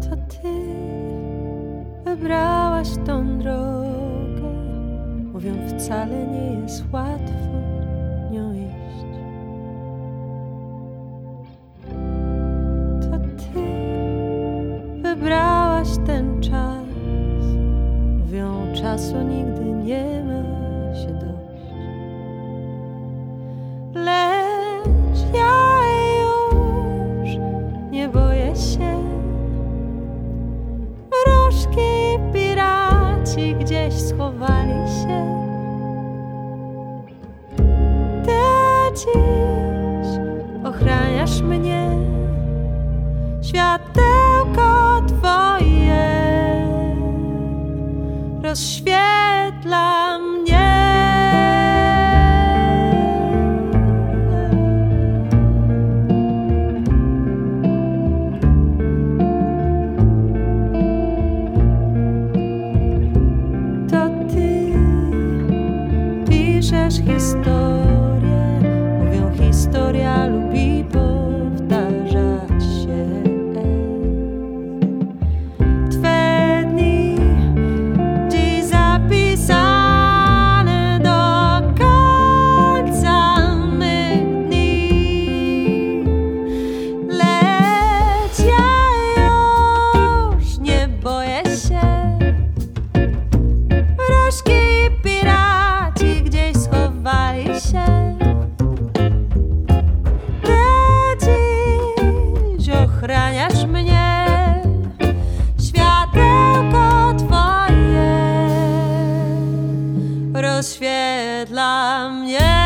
To ty wybrałaś tą drogę, mówią, wcale nie jest łatwo nią iść. To ty wybrałaś ten czas, mówią, czasu nigdy nie ma się dość. Lecz ja już nie boję się. Wróżki, piraci gdzieś schowali się. Ty dziś ochraniasz mnie, światełko twoje rozświetla mnie. Piszesz historię, mówią, historia lubi powtarzać się. Twe dni dziś zapisane do końca mych dni. Lecz ja już nie boję się. Wróżki, piraci gdzieś schowali się. Ty dziś ochraniasz mnie, światełko twoje rozświetla mnie.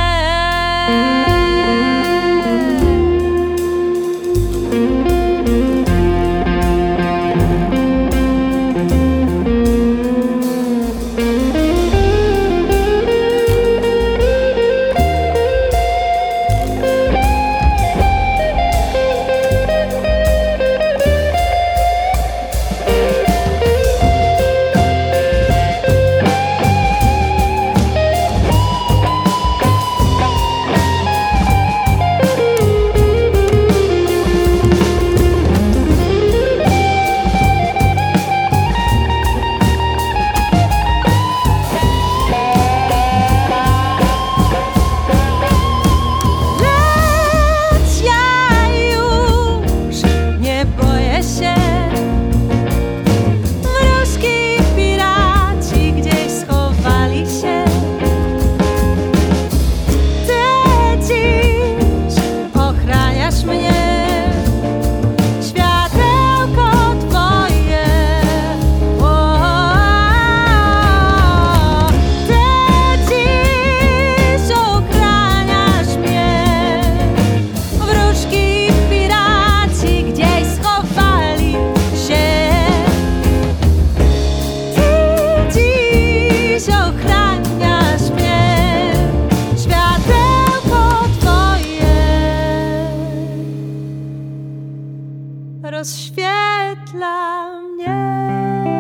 Rozświetla mnie.